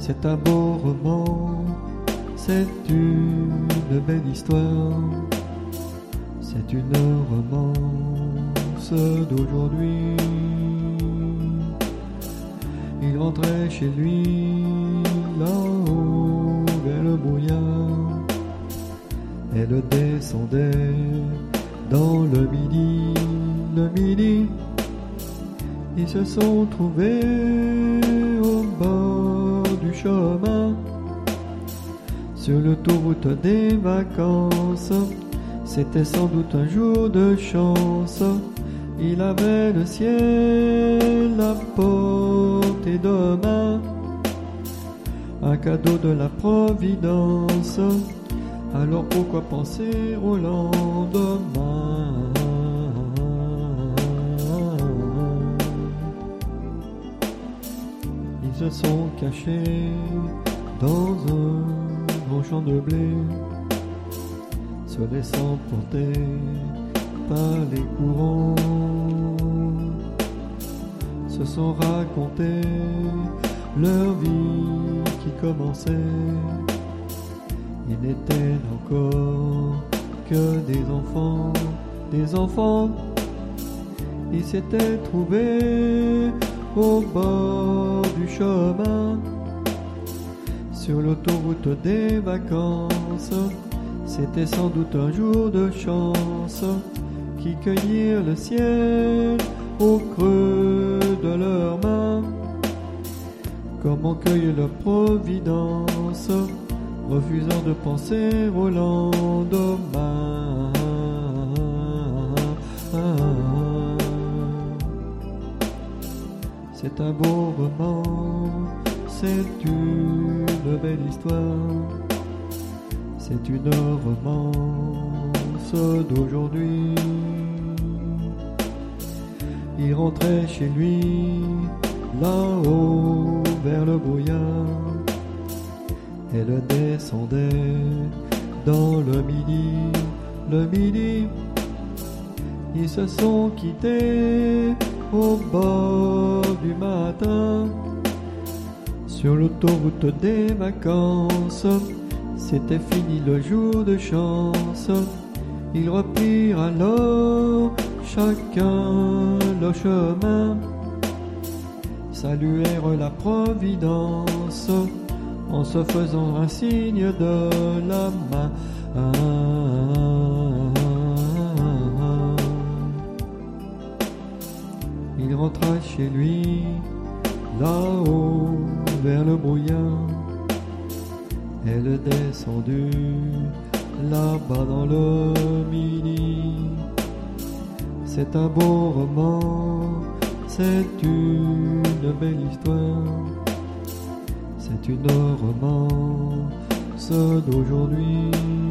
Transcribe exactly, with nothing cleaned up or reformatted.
C'est un beau roman, c'est une belle histoire, c'est une romance d'aujourd'hui. Il rentrait chez lui, là-haut, vers le brouillard. Elle descendait dans le midi, le midi. Ils se sont trouvés au bord du chemin, sur l'autoroute des vacances. C'était sans doute un jour de chance. Il avait le ciel à portée de main, un cadeau de la Providence. Alors pourquoi penser au lendemain? Ils se sont cachés dans un grand champ de blé, se laissant porter par les courants, se sont racontés leur vie qui commençait. Ils n'étaient encore que des enfants, des enfants. Ils s'étaient trouvés au bord du chemin, sur l'autoroute des vacances. C'était sans doute un jour de chance, qui cueillirent le ciel au creux de leurs mains, comme on cueille la providence, refusant de penser au lendemain. C'est un beau roman, c'est une belle histoire, c'est une romance d'aujourd'hui. Il rentrait chez lui, là-haut, vers le brouillard. Elle descendait dans le midi, le midi. Ils se sont quittés au bord du matin, sur l'autoroute des vacances. C'était fini le jour de chance. Ils reprirent alors chacun leur chemin, saluèrent la Providence en se faisant un signe de la main. Il rentra chez lui, là-haut, vers le brouillard. Elle descendue, là-bas dans le midi. C'est un beau roman, c'est une belle histoire, c'est une romance d'aujourd'hui.